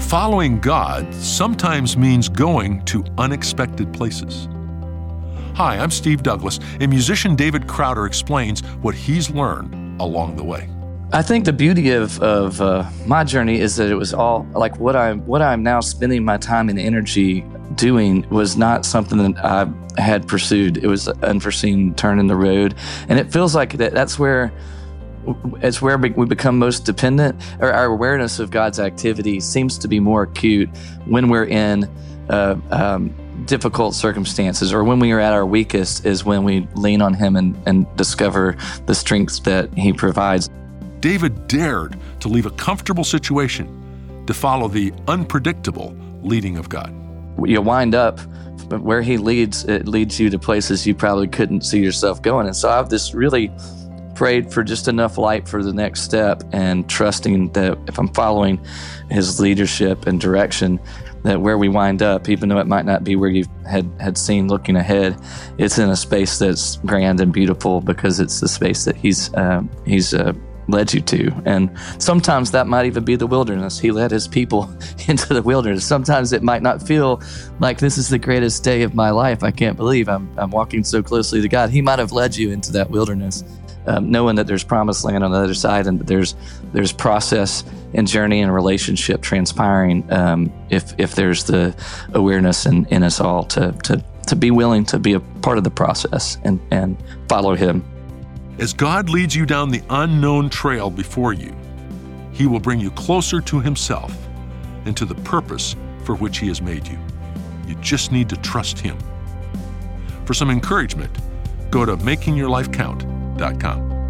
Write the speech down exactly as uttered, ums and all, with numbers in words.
Following God sometimes means going to unexpected places. Hi, I'm Steve Douglas, and musician David Crowder explains what he's learned along the way. I think the beauty of, of uh, my journey is that it was all like what I'm what I'm now spending my time and energy doing was not something that I had pursued. It was an unforeseen turn in the road, and it feels like that that's where it's where we become most dependent. Or our awareness of God's activity seems to be more acute when we're in uh, um, difficult circumstances, or when we are at our weakest is when we lean on Him and, and discover the strength that He provides. David dared to leave a comfortable situation to follow the unpredictable leading of God. You wind up where He leads, it leads you to places you probably couldn't see yourself going. And so I've just really prayed for just enough light for the next step, and trusting that if I'm following His leadership and direction, that where we wind up, even though it might not be where you had, had seen looking ahead, it's in a space that's grand and beautiful because it's the space that He's uh, He's uh, led you to. And sometimes that might even be the wilderness. He led His people into the wilderness. Sometimes it might not feel like this is the greatest day of my life. I can't believe I'm, I'm walking so closely to God. He might have led you into that wilderness, um, knowing that there's promised land on the other side, and that there's there's process and journey and relationship transpiring um, if if there's the awareness in, in us all to, to, to be willing to be a part of the process and, and follow Him. As God leads you down the unknown trail before you, He will bring you closer to Himself and to the purpose for which He has made you. You just need to trust Him. For some encouragement, go to making your life count dot com.